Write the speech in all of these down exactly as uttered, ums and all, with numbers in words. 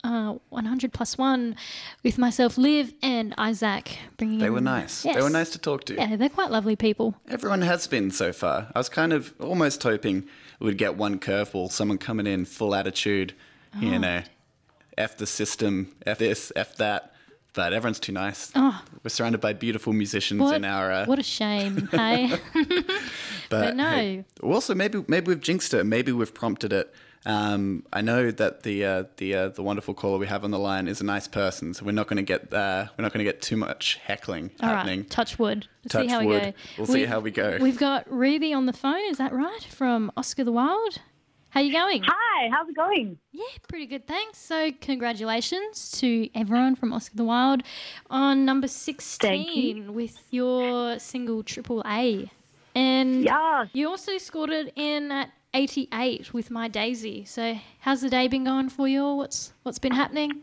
uh, one hundred plus one with myself, Liv, and Isaac. Bringing They in, were nice. Yes. They were nice to talk to. Yeah, they're quite lovely people. Everyone has been so far. I was kind of almost hoping we'd get one curveball, someone coming in full attitude, Oh. you know, F the system, F this, F that. But everyone's too nice. Oh. We're surrounded by beautiful musicians What, in our... Uh, what a shame, hey? but, no. Hey, also, maybe maybe we've jinxed it. Maybe we've prompted it. Um, I know that the uh, the uh, the wonderful caller we have on the line is a nice person, so we're not going to get uh, we're not going to get too much heckling All happening. right, touch wood. Let's Touch see how wood. we go. We'll see how we go. We've got Ruby on the phone, is that right? From Oscar the Wild. How you going? Hi, how's it going? Yeah, pretty good, thanks. So congratulations to everyone from Oscar the Wild on number sixteen with your single Triple A. And Yes. you also scored it in at eighty-eight with My Daisy. So how's the day been going for you? What's What's been happening?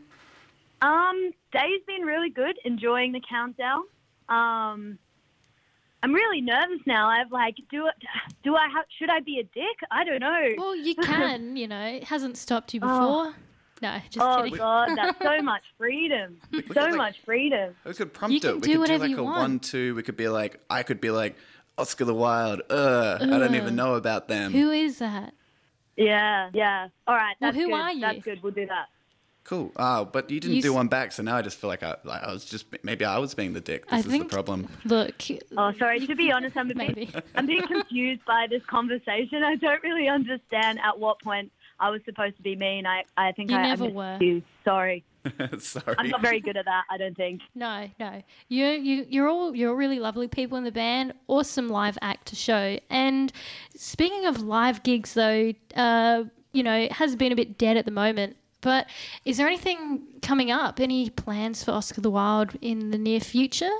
Um, day's been really good, enjoying the countdown. Um, I'm really nervous now. I've like, do it, do I have, should I be a dick? I don't know. Well, you can, you know, it hasn't stopped you before. Oh. No, just Oh kidding. God, that's so much freedom. Look So at, like- much freedom. We could prompt You can it. We do could do whatever like you a want. one, two. We could be like, I could be like, Oscar the Wild. Uh, I don't even know about them. Who is that? Yeah, yeah. All right, Well, that's who good. are you? That's good. We'll do that. Cool. Oh, but you didn't You do s- one back, so now I just feel like I, like I was just maybe I was being the dick. This I is think, the problem. Look. Oh, sorry. To be honest, I'm a Maybe. bit, I'm being confused by this conversation. I don't really understand at what point I was supposed to be mean. I, I think You I, never I missed were. you. Sorry. Sorry. I'm not very good at that, I don't think. No, no. You you you're all you're really lovely people in the band. Awesome live act to show. And speaking of live gigs, though, uh, you know, it has been a bit dead at the moment. But is there anything coming up? Any plans for Oscar the Wild in the near future?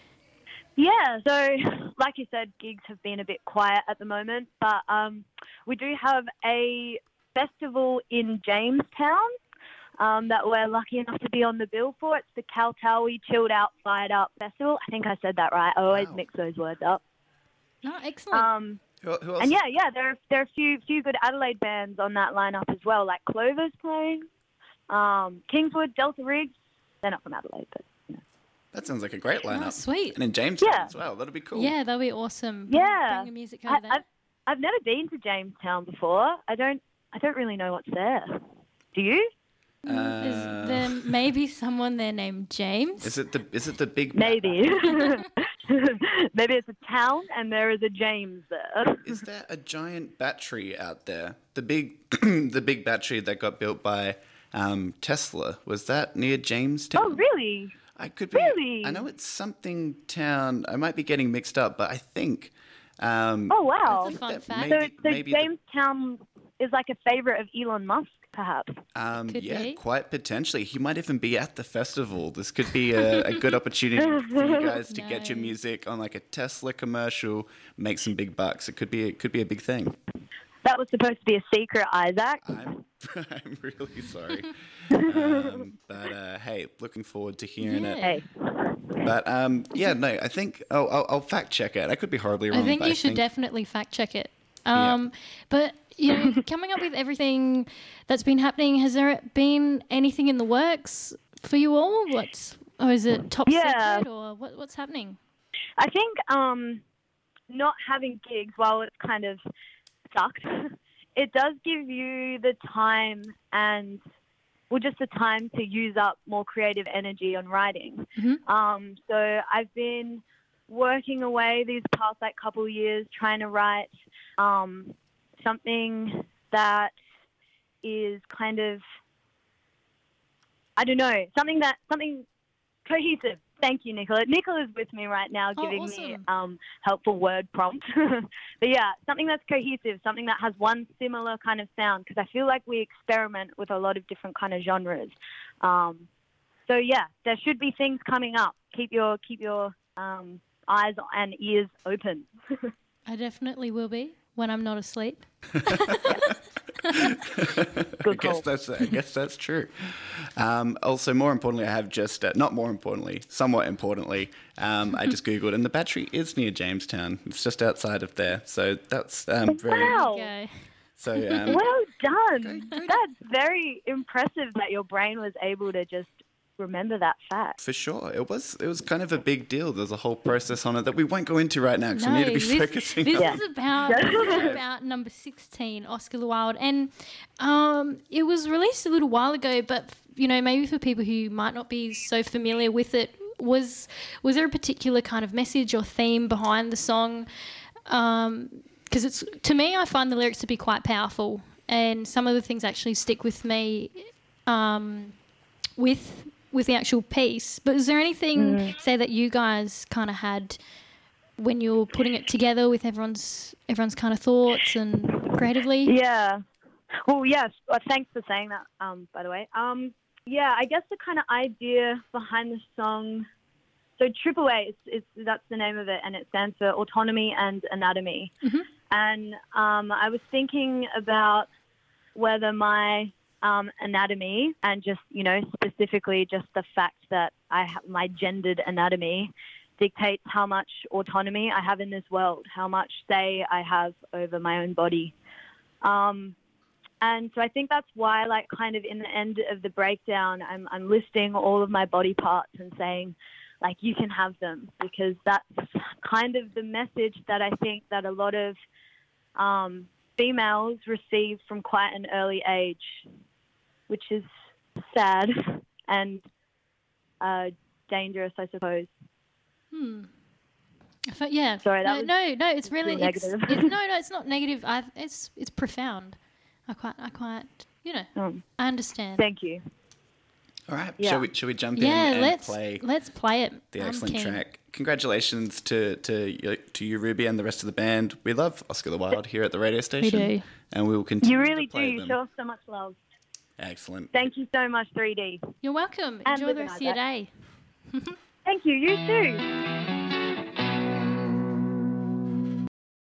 Yeah, so like you said, gigs have been a bit quiet at the moment, but um, we do have a festival in Jamestown um, that we're lucky enough to be on the bill for. It's the Kaltawi Chilled Out Fired Up Festival. I think I said that right. I always Wow. mix those words up. No, excellent. Um, Who, who else? and yeah, yeah, there are, there are a few few good Adelaide bands on that lineup as well, like Clover's playing, um, Kingswood, Delta Riggs. They're not from Adelaide, but you know. That sounds like a great lineup. Oh, sweet. And in Jamestown Yeah. as well. That'd be cool. Yeah, that'll be awesome. Bring- Yeah. Bring your music over I, there. I've I've never been to Jamestown before. I don't I don't really know what's there. Do you? Is Uh, there maybe someone there named James? is it the is it the big Maybe. Maybe it's a town and there is a James there. Is there a giant battery out there? The big the big battery that got built by um, Tesla, was that near Jamestown? Oh, really? I could be. Really? I know it's something town. I might be getting mixed up, but I think. Um, Oh, wow. That's a fun that fact. maybe- So, so maybe the- Jamestown is like a favorite of Elon Musk, perhaps. Um, Could yeah, be. quite potentially. He might even be at the festival. This could be a, a good opportunity for you guys to get your No. music on like a Tesla commercial, make some big bucks. It could be it could be a big thing. That was supposed to be a secret, Isaac. I'm I'm really sorry, um, but uh, hey, looking forward to hearing it. Yeah. Hey. But um, yeah, no, I think oh, I'll, I'll fact check it. I could be horribly wrong. I think but you should think, definitely fact check it. Um, But, you know, coming up with everything that's been happening, has there been anything in the works for you all? What's, or is it top Yeah. secret or what, what's happening? I think um, not having gigs, while it's kind of sucked, it does give you the time and, well, just the time to use up more creative energy on writing. Mhm. Um, so I've been working away these past like couple of years trying to write um, something that is kind of, I don't know, something that something cohesive. Thank you, Nicola. Nicola's with me right now, Oh, giving me awesome. um, helpful word prompts. But yeah, something that's cohesive, something that has one similar kind of sound, because I feel like we experiment with a lot of different kind of genres. Um, so yeah, there should be things coming up. Keep your keep your um, eyes and ears open. I definitely will be when I'm not asleep. I Good guess call. that's I guess that's true. Um, also, more importantly, I have just uh, not more importantly, somewhat importantly, um, I just googled, and the battery is near Jamestown. It's just outside of there, so that's um, very. Wow. Okay. So um, Well done. Go- go- That's very impressive that your brain was able to just remember that fact. For sure, it was it was kind of a big deal. There's a whole process on it that we won't go into right now because we need to be this, focusing. This on Yeah. is about this is about number sixteen, Oscar the Wild, and um, it was released a little while ago. But you know, maybe for people who might not be so familiar with it, was was there a particular kind of message or theme behind the song? Because it's to me, I find the lyrics to be quite powerful, and some of the things actually stick with me um, with. with the actual piece. But is there anything, Mm. say, that you guys kind of had when you were putting it together with everyone's everyone's kind of thoughts and creatively? Yeah. Well, yes. Well, thanks for saying that, um, by the way. Um, yeah, I guess the kind of idea behind the song, so Triple A, is, is, that's the name of it, and it stands for Autonomy and Anatomy. Mhm. And um, I was thinking about whether my um, anatomy and just, you know, specifically just the fact that I have my gendered anatomy dictates how much autonomy I have in this world, how much say I have over my own body. Um, and so I think that's why, like, kind of in the end of the breakdown, I'm, I'm listing all of my body parts and saying, like, you can have them, because that's kind of the message that I think that a lot of um, females receive from quite an early age, which is sad and uh, dangerous, I suppose. Hmm. I fe- yeah. Sorry, that no, was no, no, it's really too it's, negative. it's no, no, it's not negative. I it's it's profound. I quite I quite you know Um, I understand. thank you. All right, Yeah. shall we shall we jump yeah, in and let's play let's play it. the I'm excellent keen. track? Congratulations to to you, to you, Ruby, and the rest of the band. We love Oscar the Wild here at the radio station, do. and we will continue. You really to play do. You them. show us so much love. Excellent. Thank you so much, three D. You're welcome. And Enjoy the with rest of your that. day. Thank you. You too.